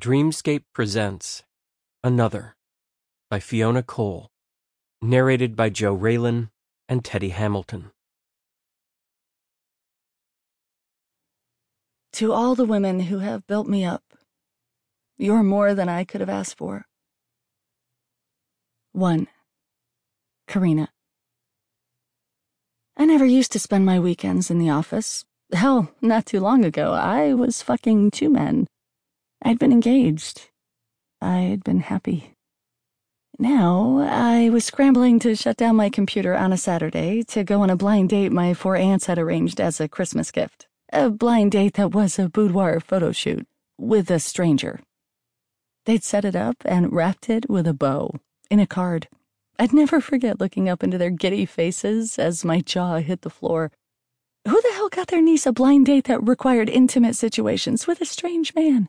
Dreamscape presents Another by Fiona Cole, narrated by Joe Raylan and Teddy Hamilton. To all the women who have built me up, you're more than I could have asked for. 1. Karina. I never used to spend my weekends in the office. Hell, not too long ago, I was fucking 2 men. I'd been engaged. I'd been happy. Now, I was scrambling to shut down my computer on a Saturday to go on a blind date my 4 aunts had arranged as a Christmas gift. A blind date that was a boudoir photo shoot with a stranger. They'd set it up and wrapped it with a bow in a card. I'd never forget looking up into their giddy faces as my jaw hit the floor. Who the hell got their niece a blind date that required intimate situations with a strange man?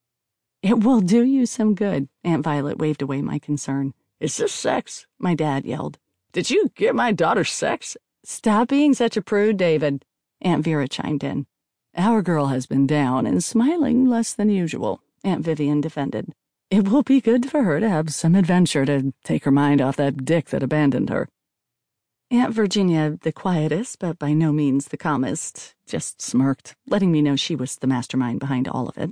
It will do you some good, Aunt Violet waved away my concern. Is this sex? My dad yelled. Did you get my daughter sex? Stop being such a prude, David, Aunt Vera chimed in. Our girl has been down and smiling less than usual, Aunt Vivian defended. It will be good for her to have some adventure to take her mind off that dick that abandoned her. Aunt Virginia, the quietest but by no means the calmest, just smirked, letting me know she was the mastermind behind all of it.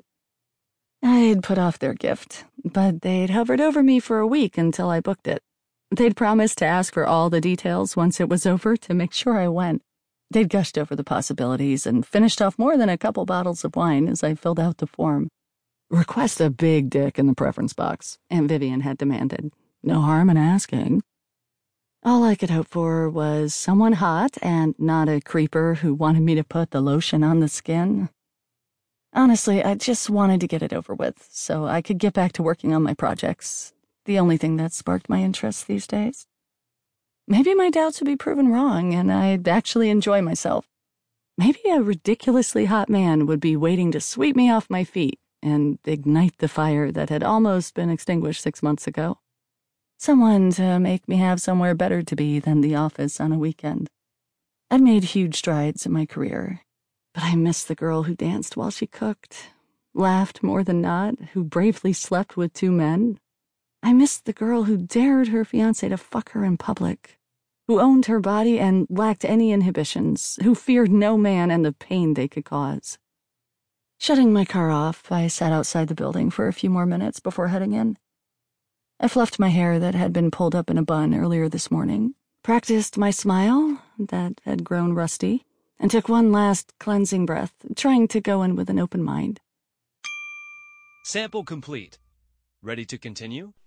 I'd put off their gift, but they'd hovered over me for a week until I booked it. They'd promised to ask for all the details once it was over to make sure I went. They'd gushed over the possibilities and finished off more than a couple bottles of wine as I filled out the form. Request a big dick in the preference box, Aunt Vivian had demanded. No harm in asking. All I could hope for was someone hot and not a creeper who wanted me to put the lotion on the skin. Honestly, I just wanted to get it over with so I could get back to working on my projects, the only thing that sparked my interest these days. Maybe my doubts would be proven wrong and I'd actually enjoy myself. Maybe a ridiculously hot man would be waiting to sweep me off my feet and ignite the fire that had almost been extinguished 6 months ago. Someone to make me have somewhere better to be than the office on a weekend. I'd made huge strides in my career, but I missed the girl who danced while she cooked, laughed more than not, who bravely slept with 2 men. I missed the girl who dared her fiancé to fuck her in public, who owned her body and lacked any inhibitions, who feared no man and the pain they could cause. Shutting my car off, I sat outside the building for a few more minutes before heading in. I fluffed my hair that had been pulled up in a bun earlier this morning, practiced my smile that had grown rusty, and took one last cleansing breath, trying to go in with an open mind. Sample complete. Ready to continue?